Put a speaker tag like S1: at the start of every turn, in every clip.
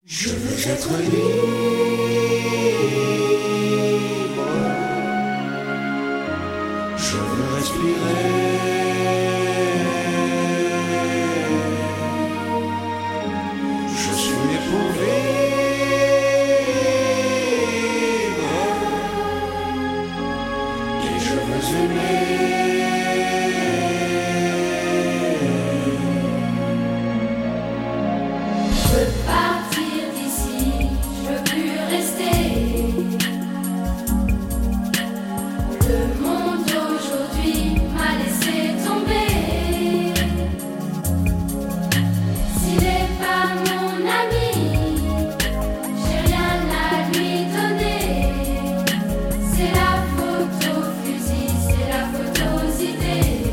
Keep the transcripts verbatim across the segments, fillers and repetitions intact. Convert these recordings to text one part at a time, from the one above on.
S1: Je veux être libre. Je veux respirer. Je suis né pour vivre. Et je veux aimer.
S2: Je veux partir d'ici, je veux plus rester. Le monde aujourd'hui m'a laissé tomber. S'il n'est pas mon ami, j'ai rien à lui donner. C'est la faute au fusil, c'est la faute aux idées.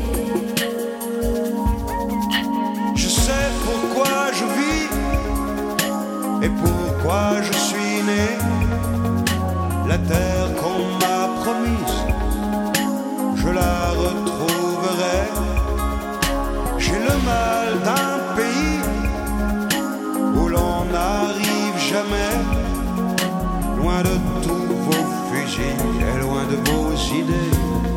S1: Je sais pourquoi je vis et pourquoi je suis né. La terre qu'on m'a promise, je la retrouverai. J'ai le mal d'un pays où l'on n'arrive jamais, loin de tous vos fusils et loin de vos idées.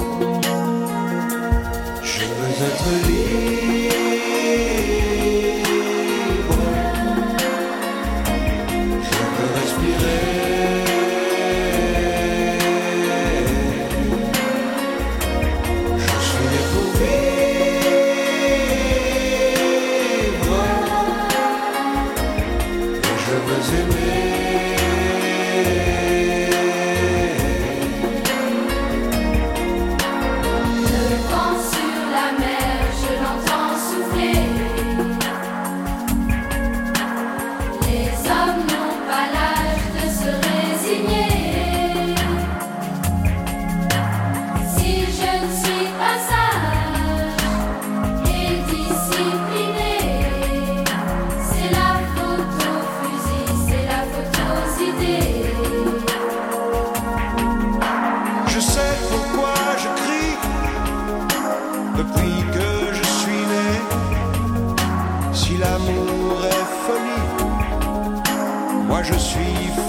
S1: Je veux être libre. Je veux respirer. Je suis né pour vivre. Et je veux aimer.
S2: Le vent sur la mer, je l'entends souffler. Les hommes n'ont pas l'âge de se résigner. Si je ne suis pas sage et discipliné, c'est la faute au fusil, c'est la faute aux idées.
S1: Je sais pourquoi je crie depuis que je suis né. Si l'amour est folie, moi je suis